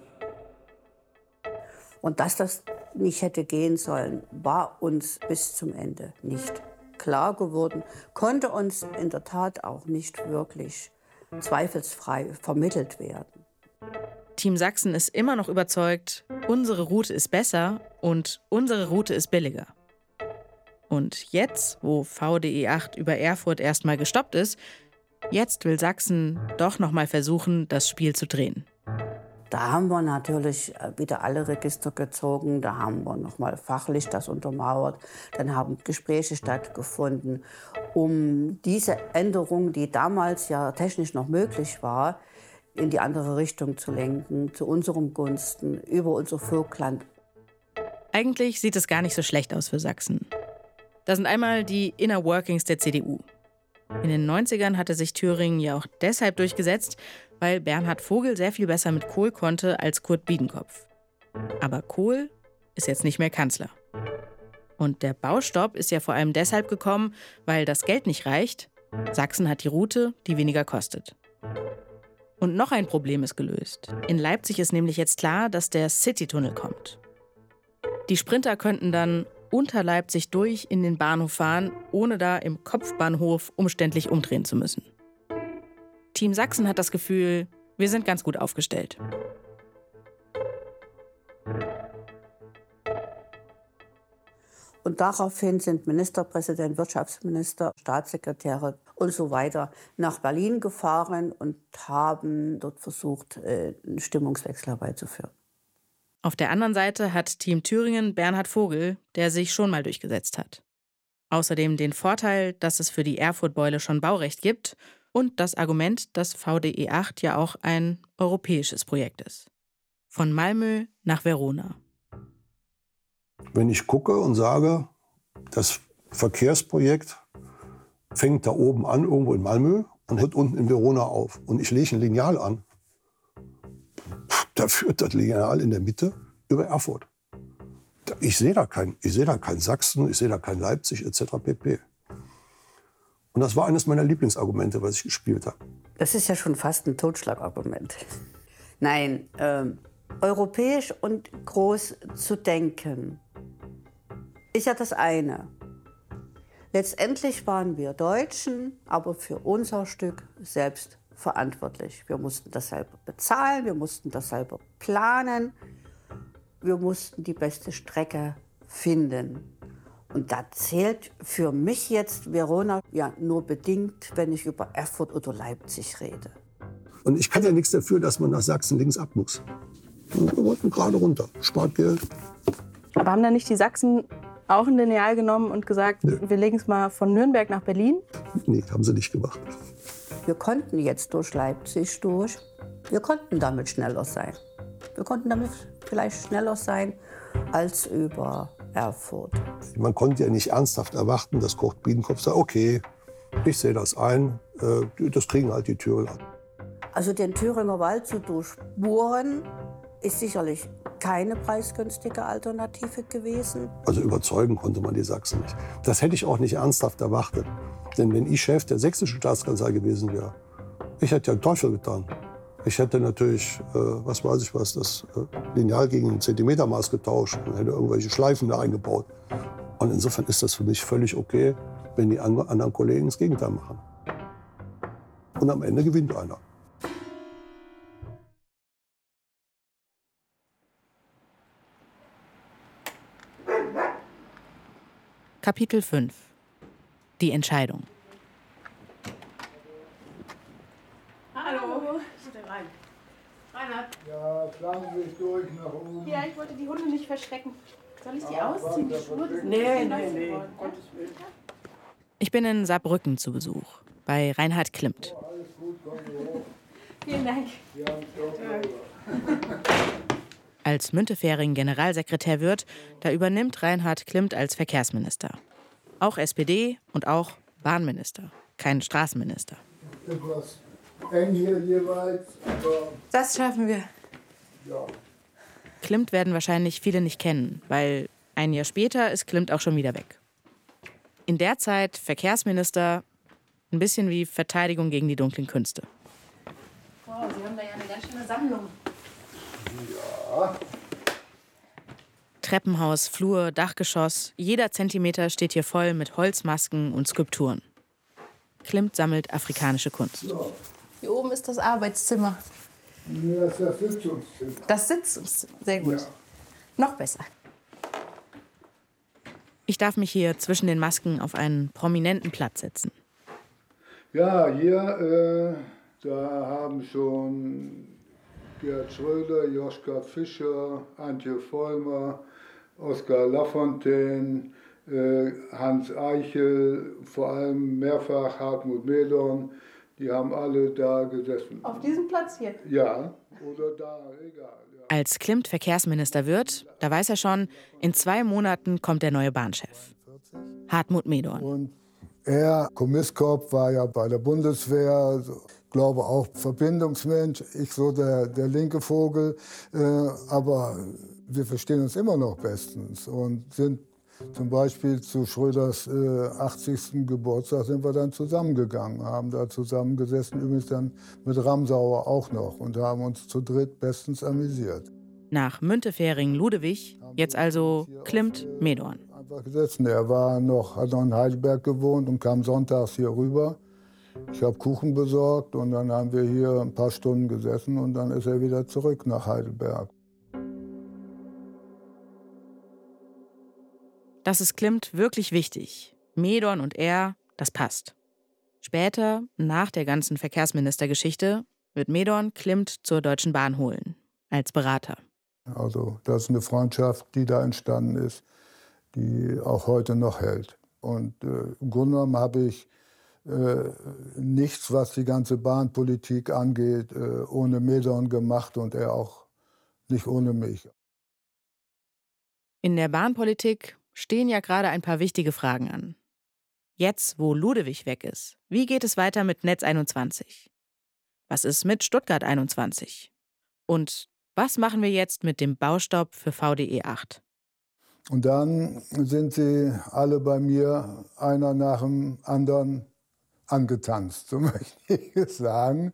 Und dass das nicht hätte gehen sollen, war uns bis zum Ende nicht klar geworden, konnte uns in der Tat auch nicht wirklich zweifelsfrei vermittelt werden. Team Sachsen ist immer noch überzeugt, unsere Route ist besser und unsere Route ist billiger. Und jetzt, wo V D E acht über Erfurt erstmal gestoppt ist, jetzt will Sachsen doch noch mal versuchen, das Spiel zu drehen. Da haben wir natürlich wieder alle Register gezogen, da haben wir noch mal fachlich das untermauert. Dann haben Gespräche stattgefunden, um diese Änderung, die damals ja technisch noch möglich war, in die andere Richtung zu lenken, zu unserem Gunsten, über unser Völkland. Eigentlich sieht es gar nicht so schlecht aus für Sachsen. Da sind einmal die Inner Workings der C D U. In den neunzigern hatte sich Thüringen ja auch deshalb durchgesetzt, weil Bernhard Vogel sehr viel besser mit Kohl konnte als Kurt Biedenkopf. Aber Kohl ist jetzt nicht mehr Kanzler. Und der Baustopp ist ja vor allem deshalb gekommen, weil das Geld nicht reicht. Sachsen hat die Route, die weniger kostet. Und noch ein Problem ist gelöst. In Leipzig ist nämlich jetzt klar, dass der Citytunnel kommt. Die Sprinter könnten dann unter Leipzig durch in den Bahnhof fahren, ohne da im Kopfbahnhof umständlich umdrehen zu müssen. Team Sachsen hat das Gefühl, wir sind ganz gut aufgestellt. Und daraufhin sind Ministerpräsident, Wirtschaftsminister, Staatssekretäre und so weiter nach Berlin gefahren und haben dort versucht, einen Stimmungswechsel herbeizuführen. Auf der anderen Seite hat Team Thüringen Bernhard Vogel, der sich schon mal durchgesetzt hat. Außerdem den Vorteil, dass es für die Erfurt-Beule schon Baurecht gibt und das Argument, dass V D E acht ja auch ein europäisches Projekt ist. Von Malmö nach Verona. Wenn ich gucke und sage, das Verkehrsprojekt fängt da oben an, irgendwo in Malmö, und hört unten in Verona auf. Und ich lege ein Lineal an. Da führt das Lineal in der Mitte über Erfurt. Ich sehe da kein, ich sehe da kein Sachsen, ich sehe da kein Leipzig et cetera pp. Und das war eines meiner Lieblingsargumente, was ich gespielt habe. Das ist ja schon fast ein Totschlagargument. Nein, ähm, europäisch und groß zu denken, ist ja das eine. Letztendlich waren wir Deutschen, aber für unser Stück selbst verantwortlich. Wir mussten das selber bezahlen, wir mussten das selber planen, wir mussten die beste Strecke finden. Und da zählt für mich jetzt Verona ja nur bedingt, wenn ich über Erfurt oder Leipzig rede. Und ich kann ja nichts dafür, dass man nach Sachsen links ab muss. Wir wollten gerade runter, spart Geld. Aber haben dann nicht die Sachsen auch ein Lineal genommen und gesagt, nee, wir legen es mal von Nürnberg nach Berlin? Nee, haben sie nicht gemacht. Wir konnten jetzt durch Leipzig durch. Wir konnten damit schneller sein. Wir konnten damit vielleicht schneller sein als über Erfurt. Man konnte ja nicht ernsthaft erwarten, dass Kurt Biedenkopf sagt, okay, ich sehe das ein, das kriegen halt die Thüringer. Also den Thüringer Wald zu durchbohren, ist sicherlich keine preisgünstige Alternative gewesen. Also überzeugen konnte man die Sachsen nicht. Das hätte ich auch nicht ernsthaft erwartet. Denn wenn ich Chef der sächsischen Staatskanzlei gewesen wäre, ich hätte ja den Teufel getan. Ich hätte natürlich, äh, was weiß ich was, das äh, Lineal gegen ein Zentimetermaß getauscht und hätte irgendwelche Schleifen da eingebaut. Und insofern ist das für mich völlig okay, wenn die anderen Kollegen das Gegenteil machen. Und am Ende gewinnt einer. Kapitel fünf. Die Entscheidung. Hallo. Bitte rein. Reinhard. Ja, schlagen Sie sich durch nach oben. Ja, ich wollte die Hunde nicht verschrecken. Soll ich die Ah, ausziehen? Die warte, Schuhe warte. sind Nee, nass nee, nee. geworden. Gottes Willen. Ich bin in Saarbrücken zu Besuch, bei Reinhard Klimmt. Oh, alles gut, kommen Sie hoch. Vielen Dank. Sie haben Stopp. Als Müntefering Generalsekretär wird, da übernimmt Reinhard Klimmt als Verkehrsminister. Auch S P D und auch Bahnminister, kein Straßenminister. Etwas eng hier jeweils, aber Das schaffen wir. ja. Klimmt werden wahrscheinlich viele nicht kennen, weil ein Jahr später ist Klimmt auch schon wieder weg. In der Zeit Verkehrsminister, ein bisschen wie Verteidigung gegen die dunklen Künste. Wow, Sie haben da ja eine ganz schöne Sammlung. Ja. Treppenhaus, Flur, Dachgeschoss, jeder Zentimeter steht hier voll mit Holzmasken und Skulpturen. Klimmt sammelt afrikanische Kunst. So. Hier oben ist das Arbeitszimmer. Ja, das ist das Sitzungszimmer. Das Sitzungszimmer, sehr gut. Ja. Noch besser. Ich darf mich hier zwischen den Masken auf einen prominenten Platz setzen. Ja, hier, äh, da haben schon Gerhard Schröder, Joschka Fischer, Antje Vollmer, Oskar Lafontaine, äh, Hans Eichel, vor allem mehrfach Hartmut Medorn, die haben alle da gesessen. Auf diesem Platz hier? Ja, oder da, egal. Ja. Als Klimt Verkehrsminister wird, da weiß er schon, in zwei Monaten kommt der neue Bahnchef. Hartmut Medorn. Und er, Kommisskopf, war ja bei der Bundeswehr, so, glaube auch Verbindungsmensch, ich so der, der linke Vogel, äh, aber wir verstehen uns immer noch bestens und sind zum Beispiel zu Schröders äh, achtzigsten Geburtstag sind wir dann zusammengegangen, haben da zusammengesessen, übrigens dann mit Ramsauer auch noch und haben uns zu dritt bestens amüsiert. Nach Müntefering-Ludewig, jetzt also Klimt Medorn. Einfach gesessen. Er war noch, hat noch in Heidelberg gewohnt und kam sonntags hier rüber. Ich habe Kuchen besorgt und dann haben wir hier ein paar Stunden gesessen und dann ist er wieder zurück nach Heidelberg. Das ist Klimt wirklich wichtig. Medorn und er, das passt. Später, nach der ganzen Verkehrsministergeschichte, wird Medorn Klimt zur Deutschen Bahn holen, als Berater. Also das ist eine Freundschaft, die da entstanden ist, die auch heute noch hält. Und äh, im Grunde genommen habe ich äh, nichts, was die ganze Bahnpolitik angeht, äh, ohne Medorn gemacht und er auch nicht ohne mich. In der Bahnpolitik stehen ja gerade ein paar wichtige Fragen an. Jetzt, wo Ludewig weg ist, wie geht es weiter mit Netz einundzwanzig? Was ist mit Stuttgart einundzwanzig? Und was machen wir jetzt mit dem Baustopp für V D E acht? Und dann sind sie alle bei mir, einer nach dem anderen, angetanzt, so möchte ich es sagen,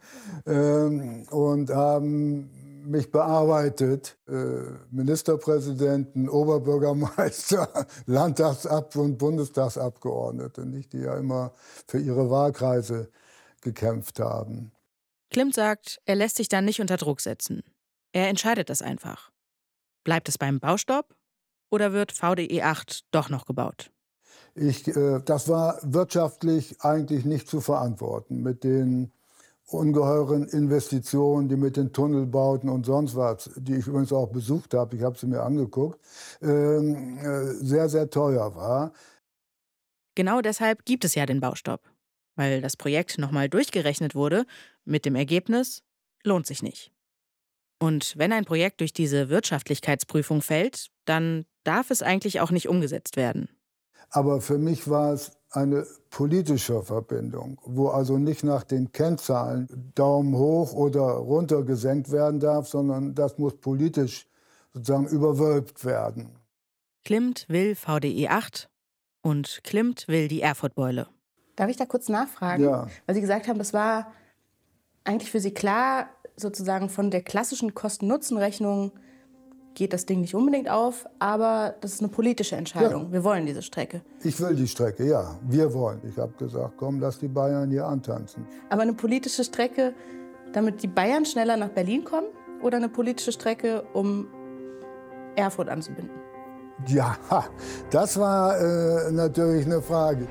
und haben mich bearbeitet. Ministerpräsidenten, Oberbürgermeister, Landtagsab- und Bundestagsabgeordnete, nicht, die ja immer für ihre Wahlkreise gekämpft haben. Klimt sagt, er lässt sich da nicht unter Druck setzen. Er entscheidet das einfach. Bleibt es beim Baustopp oder wird V D E acht doch noch gebaut? Ich, äh, das war wirtschaftlich eigentlich nicht zu verantworten mit den ungeheuren Investitionen, die mit den Tunnelbauten und sonst was, die ich übrigens auch besucht habe, ich habe sie mir angeguckt, äh, äh, sehr, sehr teuer war. Genau deshalb gibt es ja den Baustopp. Weil das Projekt nochmal durchgerechnet wurde, mit dem Ergebnis, lohnt sich nicht. Und wenn ein Projekt durch diese Wirtschaftlichkeitsprüfung fällt, dann darf es eigentlich auch nicht umgesetzt werden. Aber für mich war es eine politische Verbindung, wo also nicht nach den Kennzahlen Daumen hoch oder runter gesenkt werden darf, sondern das muss politisch sozusagen überwölbt werden. Klimt will V D E acht und Klimt will die Erfurtbeule. Darf ich da kurz nachfragen? Ja. Weil Sie gesagt haben, das war eigentlich für Sie klar, sozusagen von der klassischen Kosten-Nutzen-Rechnung geht das Ding nicht unbedingt auf, aber das ist eine politische Entscheidung. Ja. Wir wollen diese Strecke. Ich will die Strecke, ja. Wir wollen. Ich habe gesagt, komm, lass die Bayern hier antanzen. Aber eine politische Strecke, damit die Bayern schneller nach Berlin kommen? Oder eine politische Strecke, um Erfurt anzubinden? Ja, das war äh, natürlich eine Frage.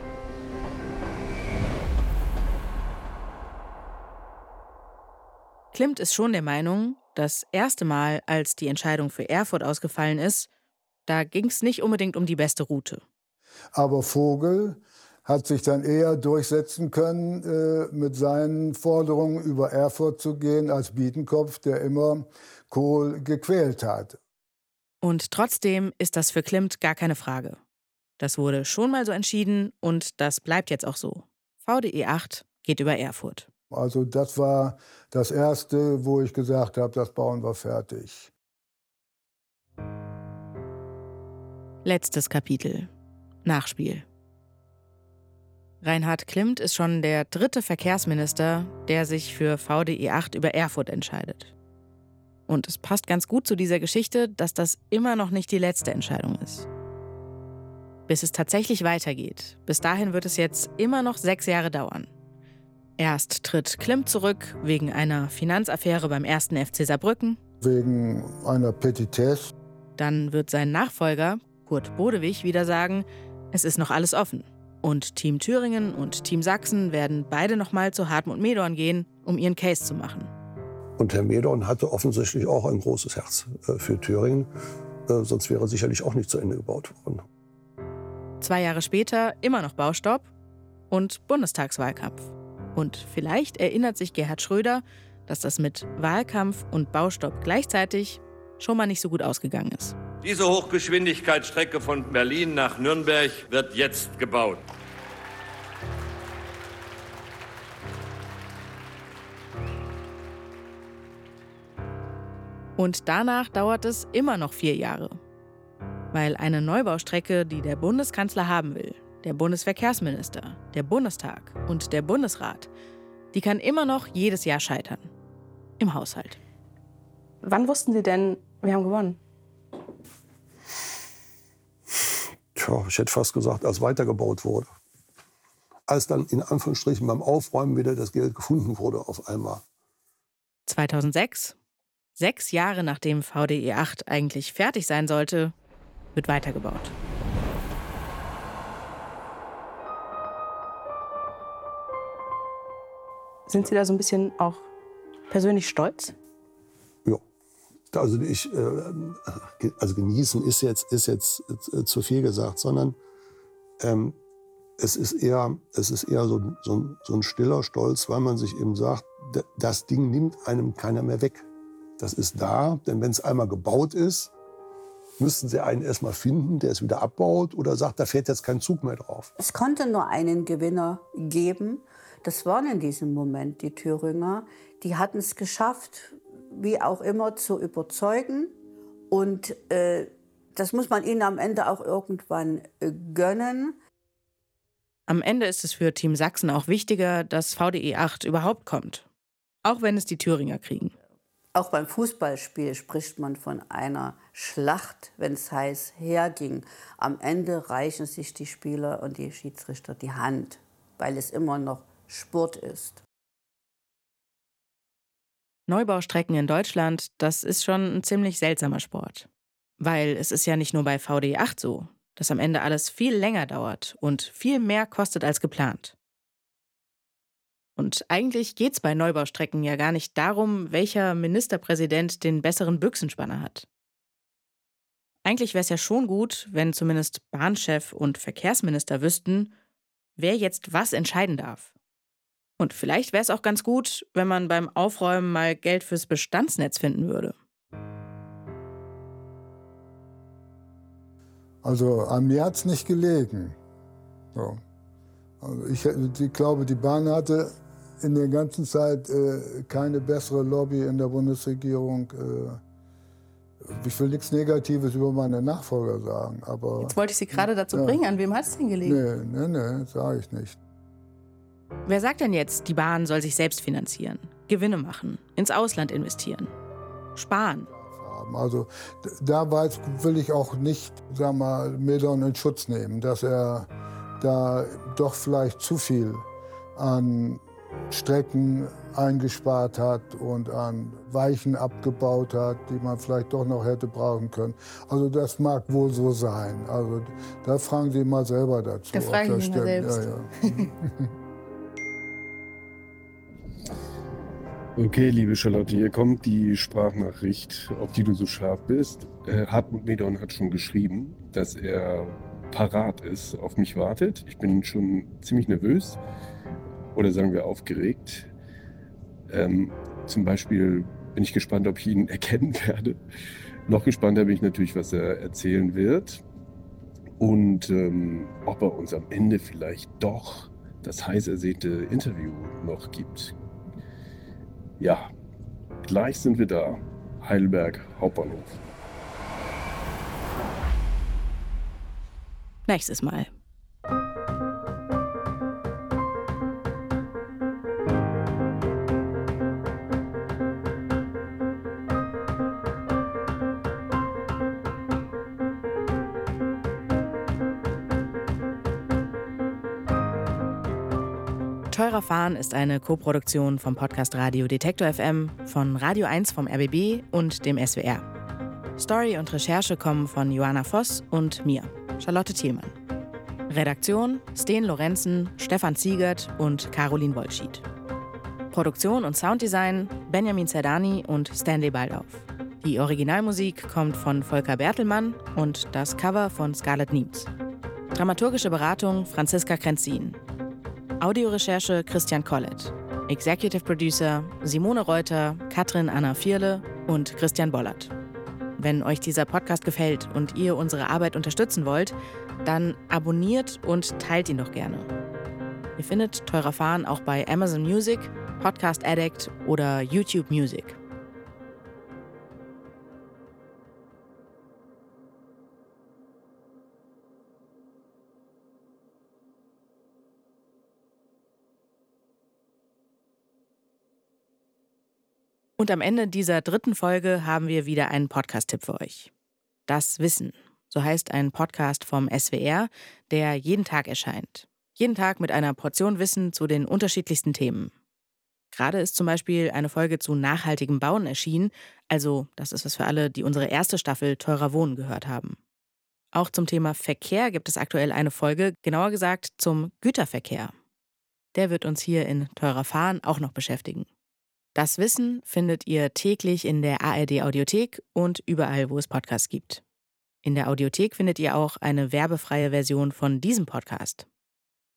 Klimt ist schon der Meinung, das erste Mal, als die Entscheidung für Erfurt ausgefallen ist, da ging es nicht unbedingt um die beste Route. Aber Vogel hat sich dann eher durchsetzen können, äh, mit seinen Forderungen über Erfurt zu gehen, als Biedenkopf, der immer Kohl gequält hat. Und trotzdem ist das für Klimt gar keine Frage. Das wurde schon mal so entschieden und das bleibt jetzt auch so. V D E acht geht über Erfurt. Also das war das Erste, wo ich gesagt habe, das bauen wir fertig. Letztes Kapitel. Nachspiel. Reinhard Klimt ist schon der dritte Verkehrsminister, der sich für V D E acht über Erfurt entscheidet. Und es passt ganz gut zu dieser Geschichte, dass das immer noch nicht die letzte Entscheidung ist. Bis es tatsächlich weitergeht, bis dahin wird es jetzt immer noch sechs Jahre dauern. Erst tritt Klimt zurück wegen einer Finanzaffäre beim ersten F C Saarbrücken. Wegen einer Petitesse. Dann wird sein Nachfolger, Kurt Bodewig, wieder sagen, Es ist noch alles offen. Und Team Thüringen und Team Sachsen werden beide nochmal zu Hartmut Medorn gehen, um ihren Case zu machen. Und Herr Medorn hatte offensichtlich auch ein großes Herz äh, für Thüringen. Äh, sonst wäre sicherlich auch nicht zu Ende gebaut worden. Zwei Jahre später immer noch Baustopp und Bundestagswahlkampf. Und vielleicht erinnert sich Gerhard Schröder, dass das mit Wahlkampf und Baustopp gleichzeitig schon mal nicht so gut ausgegangen ist. Diese Hochgeschwindigkeitsstrecke von Berlin nach Nürnberg wird jetzt gebaut. Und danach dauert es immer noch vier Jahre. Weil eine Neubaustrecke, die der Bundeskanzler haben will, der Bundesverkehrsminister, der Bundestag und der Bundesrat, die kann immer noch jedes Jahr scheitern. Im Haushalt. Wann wussten Sie denn, wir haben gewonnen? Tja, ich hätte fast gesagt, als weitergebaut wurde. Als dann in Anführungsstrichen beim Aufräumen wieder das Geld gefunden wurde auf einmal. zweitausendsechs, sechs Jahre nachdem V D E acht eigentlich fertig sein sollte, wird weitergebaut. Sind Sie da so ein bisschen auch persönlich stolz? Ja. Also, ich, äh, also genießen ist jetzt, ist jetzt äh, zu viel gesagt, sondern ähm, es ist eher, es ist eher so, so, so ein stiller Stolz, weil man sich eben sagt, das Ding nimmt einem keiner mehr weg. Das ist da, denn wenn es einmal gebaut ist, müssten sie einen erst mal finden, der es wieder abbaut oder sagt, da fährt jetzt kein Zug mehr drauf. Es konnte nur einen Gewinner geben. Das waren in diesem Moment die Thüringer. Die hatten es geschafft, wie auch immer, zu überzeugen. Und äh, das muss man ihnen am Ende auch irgendwann äh, gönnen. Am Ende ist es für Team Sachsen auch wichtiger, dass V D E acht überhaupt kommt. Auch wenn es die Thüringer kriegen. Auch beim Fußballspiel spricht man von einer Schlacht, wenn es heiß herging. Am Ende reichen sich die Spieler und die Schiedsrichter die Hand, weil es immer noch Sport ist. Neubaustrecken in Deutschland, das ist schon ein ziemlich seltsamer Sport. Weil es ist ja nicht nur bei V D E acht so, dass am Ende alles viel länger dauert und viel mehr kostet als geplant. Und eigentlich geht's bei Neubaustrecken ja gar nicht darum, welcher Ministerpräsident den besseren Büchsenspanner hat. Eigentlich wäre es ja schon gut, wenn zumindest Bahnchef und Verkehrsminister wüssten, wer jetzt was entscheiden darf. Und vielleicht wäre es auch ganz gut, wenn man beim Aufräumen mal Geld fürs Bestandsnetz finden würde. Also an mir hat es nicht gelegen. So. Also ich, ich glaube, die Bahn hatte in der ganzen Zeit äh, keine bessere Lobby in der Bundesregierung. Äh, ich will nichts Negatives über meine Nachfolger sagen, aber... Jetzt wollte ich Sie gerade dazu ja. bringen. An wem hat es denn gelegen? Nee, nee, nee, sage ich nicht. Wer sagt denn jetzt, die Bahn soll sich selbst finanzieren, Gewinne machen, ins Ausland investieren, sparen? Also da weiß, will ich auch nicht, sag mal, Medorn in Schutz nehmen, dass er da doch vielleicht zu viel an Strecken eingespart hat und an Weichen abgebaut hat, die man vielleicht doch noch hätte brauchen können. Also das mag wohl so sein. Also da fragen Sie mal selber dazu. Da fragen Sie mal selbst. Ja, ja. Okay, liebe Charlotte, hier kommt die Sprachnachricht, auf die du so scharf bist. Äh, Hartmut Medorn hat schon geschrieben, dass er parat ist, auf mich wartet. Ich bin schon ziemlich nervös oder sagen wir aufgeregt. Ähm, zum Beispiel bin ich gespannt, ob ich ihn erkennen werde. Noch gespannter bin ich natürlich, was er erzählen wird und ähm, ob er uns am Ende vielleicht doch das heiß ersehnte Interview noch gibt. Ja, gleich sind wir da. Heidelberg Hauptbahnhof. Nächstes Mal. Teurer Fahren ist eine Koproduktion vom Podcast Radio Detektor F M, von Radio eins vom R B B und dem S W R. Story und Recherche kommen von Joanna Voss und mir, Charlotte Thielmann. Redaktion Sten Lorenzen, Stefan Ziegert und Caroline Wollschied. Produktion und Sounddesign Benjamin Zerdani und Stanley Baldauf. Die Originalmusik kommt von Volker Bertelmann und das Cover von Scarlett Niems. Dramaturgische Beratung Franziska Krenzin. Audiorecherche Christian Collett. Executive Producer Simone Reuter, Katrin Anna Vierle und Christian Bollert. Wenn euch dieser Podcast gefällt und ihr unsere Arbeit unterstützen wollt, dann abonniert und teilt ihn doch gerne. Ihr findet Teurer Fahren auch bei Amazon Music, Podcast Addict oder YouTube Music. Und am Ende dieser dritten Folge haben wir wieder einen Podcast-Tipp für euch. Das Wissen, so heißt ein Podcast vom S W R, der jeden Tag erscheint. Jeden Tag mit einer Portion Wissen zu den unterschiedlichsten Themen. Gerade ist zum Beispiel eine Folge zu nachhaltigem Bauen erschienen, also das ist was für alle, die unsere erste Staffel Teurer Wohnen gehört haben. Auch zum Thema Verkehr gibt es aktuell eine Folge, genauer gesagt zum Güterverkehr. Der wird uns hier in Teurer Fahren auch noch beschäftigen. Das Wissen findet ihr täglich in der A R D-Audiothek und überall, wo es Podcasts gibt. In der Audiothek findet ihr auch eine werbefreie Version von diesem Podcast.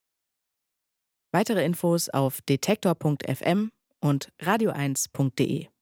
Weitere Infos auf detektor punkt f m und radio eins punkt de.